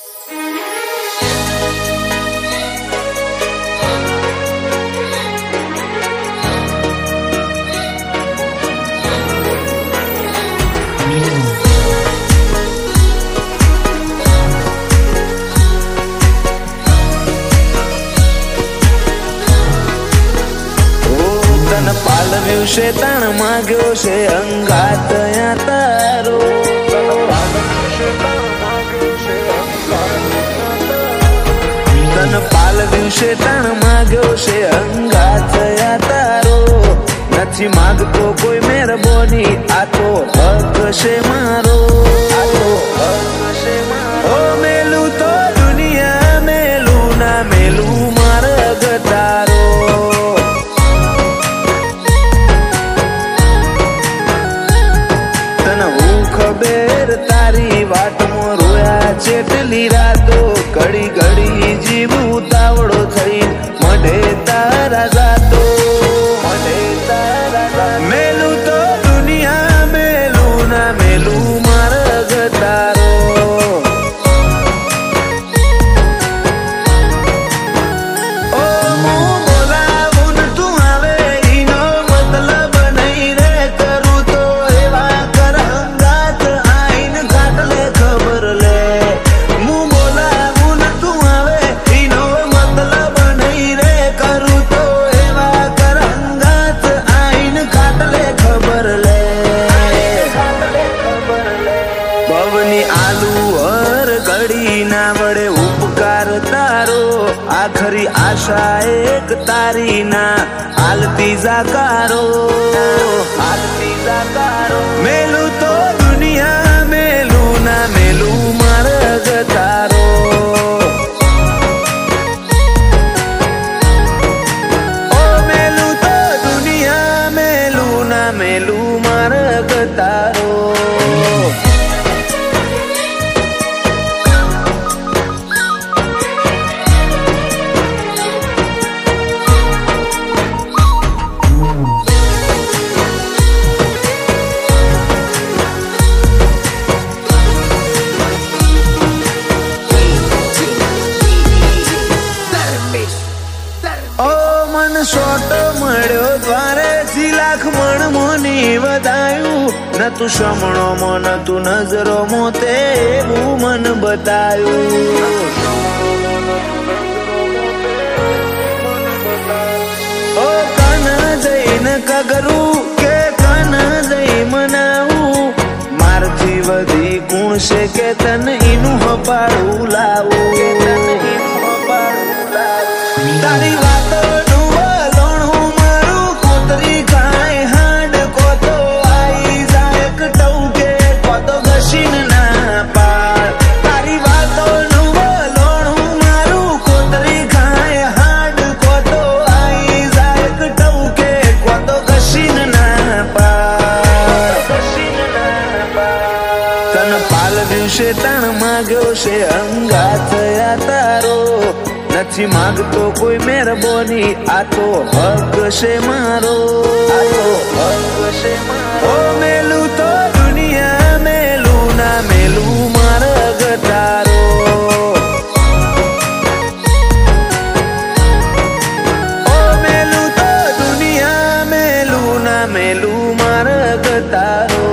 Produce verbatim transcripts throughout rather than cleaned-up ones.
પાલવ્યું છે તાણ માગ્યો છે અંગાત યા તારો તન પાલવ્યું છે તાણ માગ્યો છે અંગાત યા તારો નથી માગતો કોઈ મહેરબાની આ તો હક છે મારો ઓ મેલું તો દુનિયા મેલું ના મેલું માર્ગ તારો તારી વાટમાં રોયા ચેટલી રાતો ઘડી ઘડી જીવ ઉતાવળો થઈ મઢે તારા જાતો મઢે તારા મેલું તો દુનિયા મેલું ના મેલું માર્ગ તારો ઓ હું બોલાવું ને તું આવે ઈનો મતલબ નહીં રે કરું તો એવા કર અંગાત આખરી આશા એક તારી ના હાલતી જાકારો હાલતી જાકારો મેલું તો દુનિયા મેલું ના મેલું માર્ગ તારો ઓ મેલું તો દુનિયા મેલું ના મેલું માર્ગ તારો શોટ મળ્યો દ્વારે સી લાખ મણ મોની વધાયું ન તું શમણો મો ન તું નજરો મો તે એવું મન બતાયું ઓ કન જઈને કગરું કે કન જઈ મનાવું મારથી વધી ગુણ છે કે તન ઈનું હપાડું લાવું તન ઈનું હપાડું લાવું તારી વાતો તાણ માગ્યો છે અંગાત યા તારો નથી માગતો કોઈ મહેરબાની આ તો હક છે મારો આ તો હક છે મારો ઓ મેલું તો દુનિયા મેલું ના મેલું માર્ગ તારો ઓ મેલું તો દુનિયા મેલું ના મેલું માર્ગ તારો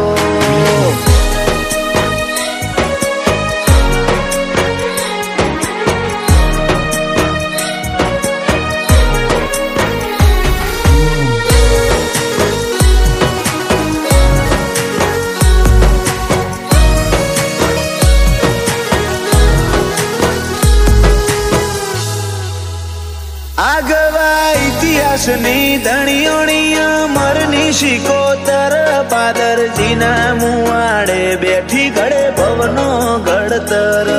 આગવા ઇતિહાસની ધણીઓણી અમરની શિકોતર પાદરજીના મુવાડે બેઠી ઘડે ભવનો ઘડતર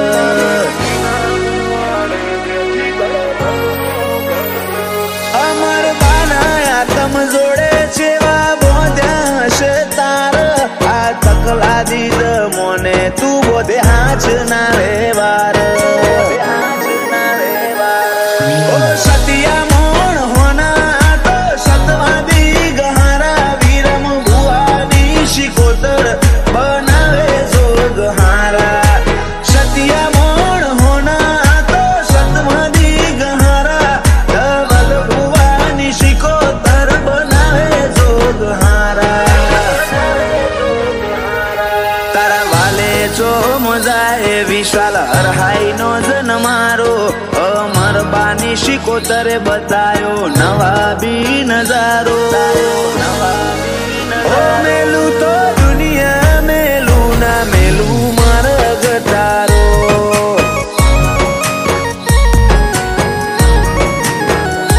અમર બાના આતમ જોડે છેવા બોધ્યા હશે તાર આ તકલા દીદ મોને તું બોધે હાચ ના વ્યવહાર સતિયા મોણ હોના તો સતવાદી ગહારા વીરમ ભુવાની શિકોતર બનાવે જોગ હારા સતિયા મોણ चो मजा ए विशाल हरहाई नो जन मारो अमर बानी शिकोतरे बतायो नवा भी नजारो नवा भी नजारो मेलू तो दुनिया मेलू ना मेलू मार्ग तारो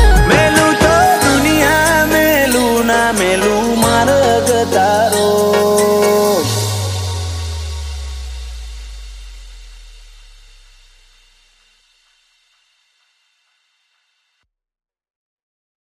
मेलू तो दुनिया मेलू ना मेलू मार्ग तारो।